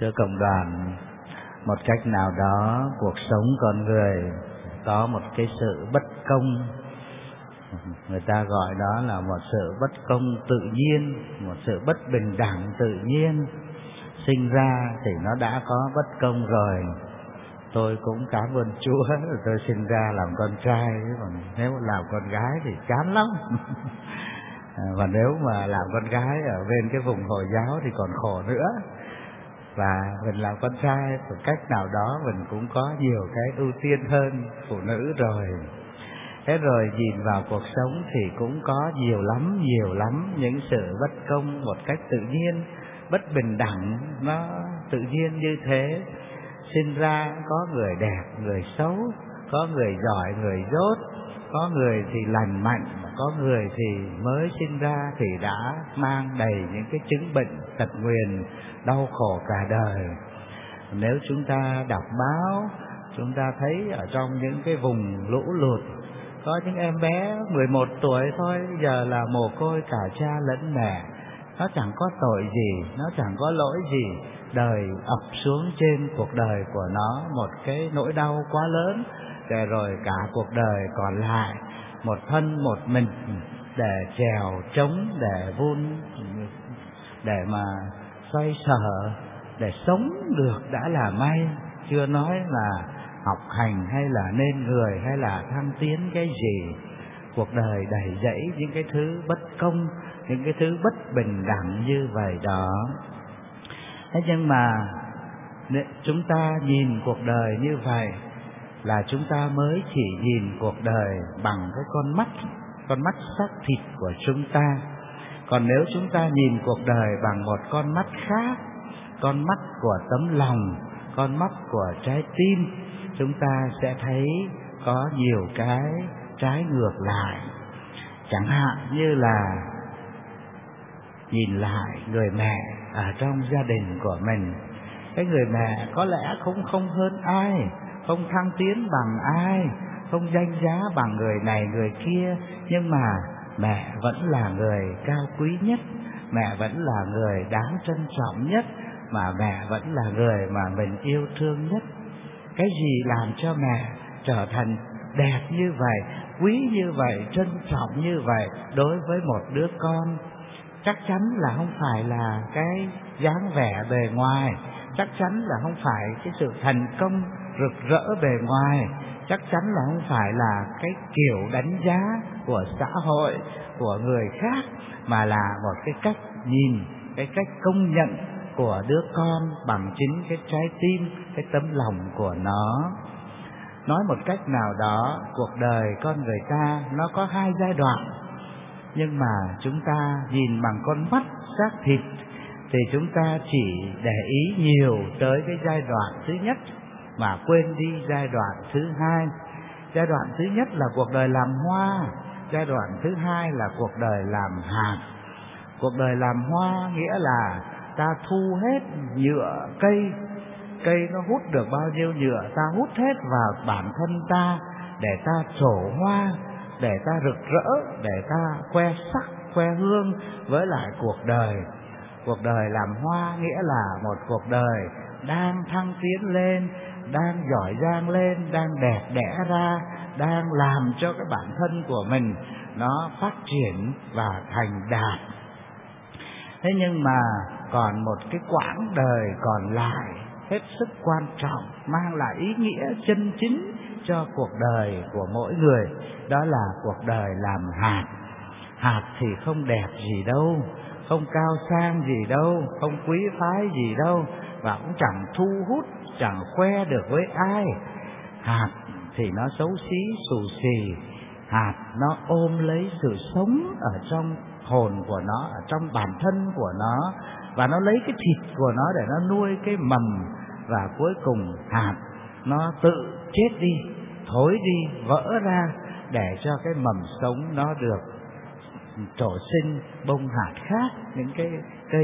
Thưa cộng đoàn, một cách nào đó cuộc sống con người có một cái sự bất công. Người ta gọi đó là một sự bất công tự nhiên, một sự bất bình đẳng tự nhiên. Sinh ra thì nó đã có bất công rồi. Tôi cũng cảm ơn Chúa, tôi sinh ra làm con trai, còn nếu làm con gái thì chán lắm. Và nếu mà làm con gái ở bên cái vùng Hồi giáo thì còn khổ nữa. Và mình làm con trai, một cách nào đó mình cũng có nhiều cái ưu tiên hơn phụ nữ rồi. Thế rồi nhìn vào cuộc sống thì cũng có nhiều lắm những sự bất công một cách tự nhiên, bất bình đẳng, nó tự nhiên như thế. Sinh ra có người đẹp, người xấu, có người giỏi, người dốt, có người thì lành mạnh, có người thì mới sinh ra thì đã mang đầy những cái chứng bệnh, tật nguyền, đau khổ cả đời. Nếu chúng ta đọc báo, chúng ta thấy ở trong những cái vùng lũ lụt, có những em bé 11 tuổi thôi, giờ là mồ côi cả cha lẫn mẹ. Nó chẳng có tội gì, nó chẳng có lỗi gì. Đời ập xuống trên cuộc đời của nó một cái nỗi đau quá lớn, để rồi cả cuộc đời còn lại một thân một mình để trèo trống, để vun, để mà xoay sở, để sống được đã là may. Chưa nói là học hành hay là nên người hay là thăng tiến cái gì. Cuộc đời đầy dẫy những cái thứ bất công, những cái thứ bất bình đẳng như vậy đó. Thế nhưng mà chúng ta nhìn cuộc đời như vậy là chúng ta mới chỉ nhìn cuộc đời bằng cái con mắt xác thịt của chúng ta. Còn nếu chúng ta nhìn cuộc đời bằng một con mắt khác, con mắt của tấm lòng, con mắt của trái tim, chúng ta sẽ thấy có nhiều cái trái ngược lại. Chẳng hạn như là nhìn lại người mẹ ở trong gia đình của mình. Cái người mẹ có lẽ cũng không hơn ai, không thăng tiến bằng ai, không danh giá bằng người này người kia, nhưng mà mẹ vẫn là người cao quý nhất, mẹ vẫn là người đáng trân trọng nhất, mà mẹ vẫn là người mà mình yêu thương nhất. Cái gì làm cho mẹ trở thành đẹp như vậy, quý như vậy, trân trọng như vậy đối với một đứa con? Chắc chắn là không phải là cái dáng vẻ bề ngoài, chắc chắn là không phải cái sự thành công rực rỡ bề ngoài, chắc chắn là không phải là cái kiểu đánh giá của xã hội, của người khác, mà là một cái cách nhìn, cái cách công nhận của đứa con bằng chính cái trái tim, cái tấm lòng của nó. Nói một cách nào đó, cuộc đời con người ta nó có hai giai đoạn, nhưng mà chúng ta nhìn bằng con mắt xác thịt thì chúng ta chỉ để ý nhiều tới cái giai đoạn thứ nhất mà quên đi giai đoạn thứ hai. Giai đoạn thứ nhất là cuộc đời làm hoa, giai đoạn thứ hai là cuộc đời làm hạt. Cuộc đời làm hoa nghĩa là ta thu hết nhựa cây, cây nó hút được bao nhiêu nhựa ta hút hết vào bản thân ta để ta trổ hoa, để ta rực rỡ, để ta khoe sắc, khoe hương với lại cuộc đời. Cuộc đời làm hoa nghĩa là một cuộc đời đang thăng tiến lên, đang giỏi giang lên, đang đẹp đẽ ra, đang làm cho cái bản thân của mình nó phát triển và thành đạt. Thế nhưng mà còn một cái quãng đời còn lại hết sức quan trọng, mang lại ý nghĩa chân chính cho cuộc đời của mỗi người, đó là cuộc đời làm hạt. Hạt thì không đẹp gì đâu, không cao sang gì đâu, không quý phái gì đâu, và cũng chẳng thu hút, chẳng khoe được với ai. Hạt thì nó xấu xí, xù xì. Hạt nó ôm lấy sự sống ở trong hồn của nó, ở trong bản thân của nó, và nó lấy cái thịt của nó để nó nuôi cái mầm, và cuối cùng hạt nó tự chết đi, thối đi, vỡ ra, để cho cái mầm sống nó được trổ sinh bông hạt khác, những cái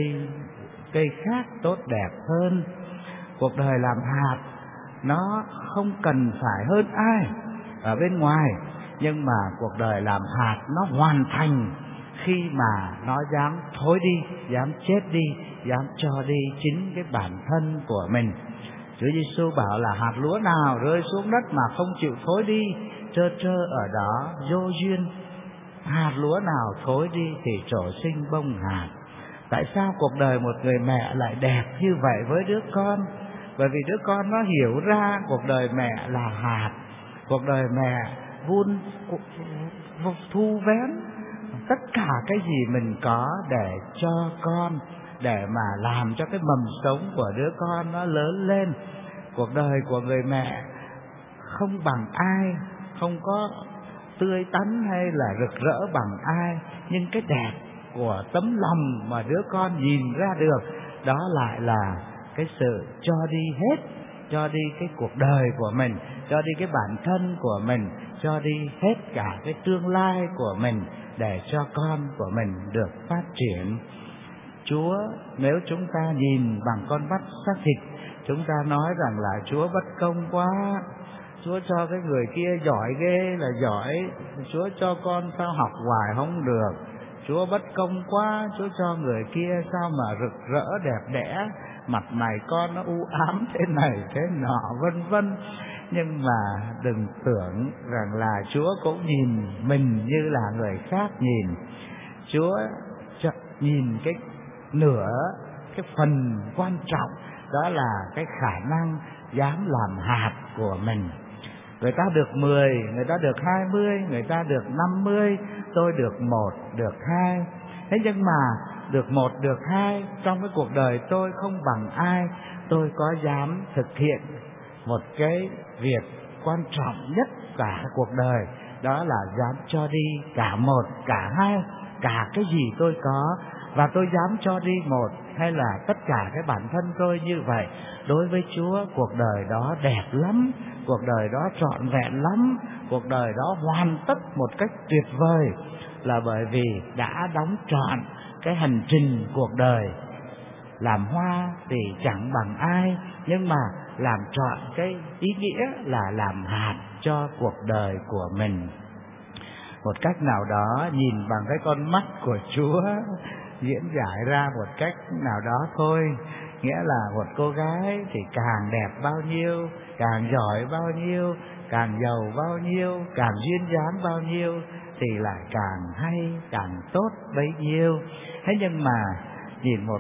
cây khác tốt đẹp hơn. Cuộc đời làm hạt nó không cần phải hơn ai ở bên ngoài, nhưng mà cuộc đời làm hạt nó hoàn thành khi mà nó dám thối đi, dám chết đi, dám cho đi chính cái bản thân của mình. Chúa Giêsu bảo là hạt lúa nào rơi xuống đất mà không chịu thối đi, trơ trơ ở đó vô duyên. Hạt lúa nào thối đi thì trổ sinh bông hạt. Tại sao cuộc đời một người mẹ lại đẹp như vậy với đứa con? Bởi vì đứa con nó hiểu ra cuộc đời mẹ là hạt, cuộc đời mẹ thu vén tất cả cái gì mình có để cho con, để mà làm cho cái mầm sống của đứa con nó lớn lên. Cuộc đời của người mẹ không bằng ai, không có tươi tắn hay là rực rỡ bằng ai, nhưng cái đẹp của tấm lòng mà đứa con nhìn ra được, đó lại là cái sự cho đi hết, cho đi cái cuộc đời của mình, cho đi cái bản thân của mình, cho đi hết cả cái tương lai của mình để cho con của mình được phát triển. Chúa, nếu chúng ta nhìn bằng con mắt xác thịt, chúng ta nói rằng là Chúa bất công quá, Chúa cho cái người kia giỏi ghê là giỏi, Chúa cho con sao học hoài không được, Chúa bất công quá, Chúa cho người kia sao mà rực rỡ đẹp đẽ, mặt mày con nó u ám thế này thế nọ vân vân. Nhưng mà đừng tưởng rằng là Chúa cũng nhìn mình như là người khác nhìn. Chúa nhìn cái nửa, cái phần quan trọng, đó là cái khả năng dám làm hạt của mình. Người ta được 10, người ta được 20, người ta được 50, tôi được 1, được 2. Thế nhưng mà được 1, được 2 trong cái cuộc đời tôi không bằng ai. Tôi có dám thực hiện một cái việc quan trọng nhất cả cuộc đời, đó là dám cho đi cả 1, cả 2, cả cái gì tôi có. Và tôi dám cho đi 1 hay là tất cả cái bản thân tôi như vậy. Đối với Chúa, cuộc đời đó đẹp lắm, cuộc đời đó trọn vẹn lắm, cuộc đời đó hoàn tất một cách tuyệt vời, là bởi vì đã đóng trọn cái hành trình cuộc đời. Làm hoa thì chẳng bằng ai, nhưng mà làm trọn cái ý nghĩa là làm hạt cho cuộc đời của mình. Một cách nào đó, nhìn bằng cái con mắt của Chúa diễn giải ra một cách nào đó thôi. Nghĩa là một cô gái thì càng đẹp bao nhiêu, càng giỏi bao nhiêu, càng giàu bao nhiêu, càng duyên dáng bao nhiêu thì lại càng hay, càng tốt bấy nhiêu. Thế nhưng mà nhìn một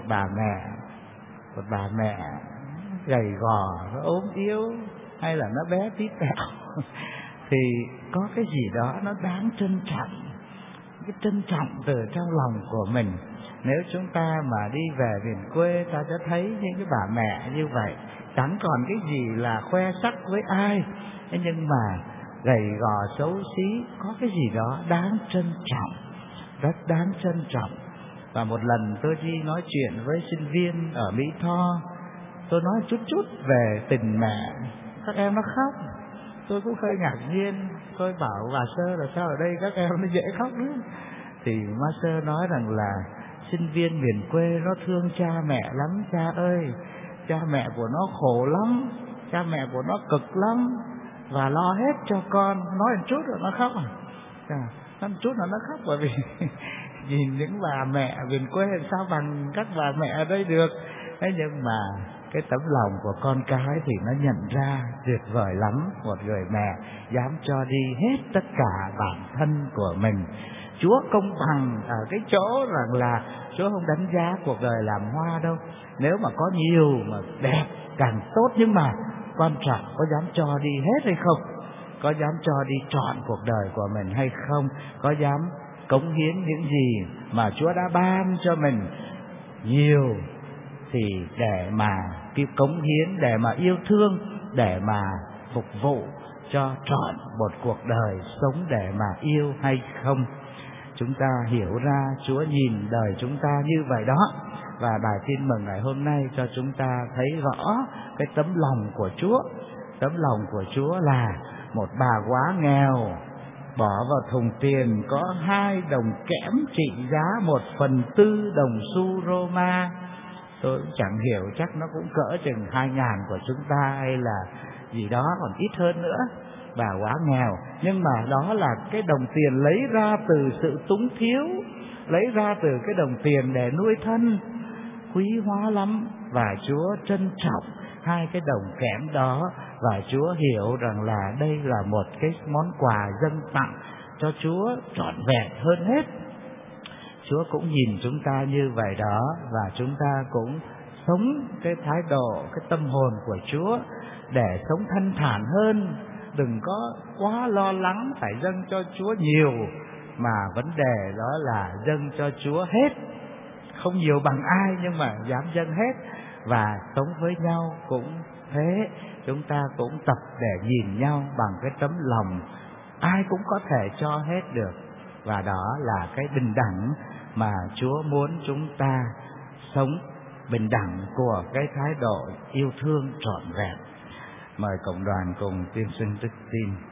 bà mẹ gầy gò, nó ốm yếu, hay là nó bé tí tẹo thì có cái gì đó nó đáng trân trọng, cái trân trọng từ trong lòng của mình. Nếu chúng ta mà đi về miền quê, ta sẽ thấy những cái bà mẹ như vậy, chẳng còn cái gì là khoe sắc với ai, thế nhưng mà gầy gò xấu xí, có cái gì đó đáng trân trọng, rất đáng trân trọng. Và một lần tôi đi nói chuyện với sinh viên ở Mỹ Tho, tôi nói chút về tình mẹ, các em nó khóc. Tôi cũng hơi ngạc nhiên, tôi bảo bà Sơ là sao ở đây các em nó dễ khóc nữa. Thì Ma Sơ nói rằng là sinh viên miền quê nó thương cha mẹ lắm cha ơi, cha mẹ của nó khổ lắm, cha mẹ của nó cực lắm, và lo hết cho con. Nói một chút rồi nó khóc nói một chút là nó khóc, bởi vì nhìn những bà mẹ miền quê sao bằng các bà mẹ ở đây được. Thế nhưng mà cái tấm lòng của con cái thì nó nhận ra tuyệt vời lắm. Một người mẹ dám cho đi hết tất cả bản thân của mình. Chúa công bằng ở cái chỗ rằng là Chúa không đánh giá cuộc đời làm hoa đâu. Nếu mà có nhiều mà đẹp càng tốt, nhưng mà quan trọng có dám cho đi hết hay không, có dám cho đi trọn cuộc đời của mình hay không, có dám cống hiến những gì mà Chúa đã ban cho mình nhiều thì để mà cống hiến, để mà yêu thương, để mà phục vụ cho trọn một cuộc đời sống để mà yêu hay không. Chúng ta hiểu ra Chúa nhìn đời chúng ta như vậy đó. Và bài tin mừng ngày hôm nay cho chúng ta thấy rõ cái tấm lòng của Chúa. Tấm lòng của Chúa là một bà quá nghèo, bỏ vào thùng tiền có 2 đồng kẽm trị giá 1/4 đồng xu Roma. Tôi cũng chẳng hiểu, chắc nó cũng cỡ chừng 2.000 của chúng ta hay là gì đó, còn ít hơn nữa. Bà quá nghèo, nhưng mà đó là cái đồng tiền lấy ra từ sự túng thiếu, lấy ra từ cái đồng tiền để nuôi thân, quý hóa lắm. Và Chúa trân trọng hai cái đồng kẽm đó, và Chúa hiểu rằng là đây là một cái món quà dâng tặng cho Chúa trọn vẹn hơn hết. Chúa cũng nhìn chúng ta như vậy đó, và chúng ta cũng sống cái thái độ, cái tâm hồn của Chúa để sống thanh thản hơn. Đừng có quá lo lắng phải dâng cho Chúa nhiều, mà vấn đề đó là dâng cho Chúa hết. Không nhiều bằng ai nhưng mà dám dâng hết. Và sống với nhau cũng thế, chúng ta cũng tập để nhìn nhau bằng cái tấm lòng ai cũng có thể cho hết được. Và đó là cái bình đẳng mà Chúa muốn chúng ta sống, bình đẳng của cái thái độ yêu thương trọn vẹn. Mời cộng đoàn cùng tuyên xưng đức tin.